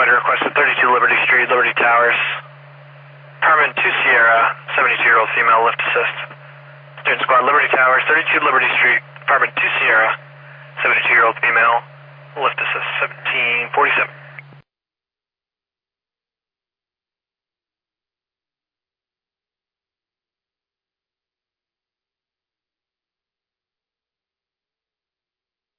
Fighter requested 32 Liberty Street, Liberty Towers. Department 2 Sierra, 72-year-old female, lift assist. Student Squad, Liberty Towers, 32 Liberty Street, Department 2 Sierra, 72-year-old female, lift assist, 1747.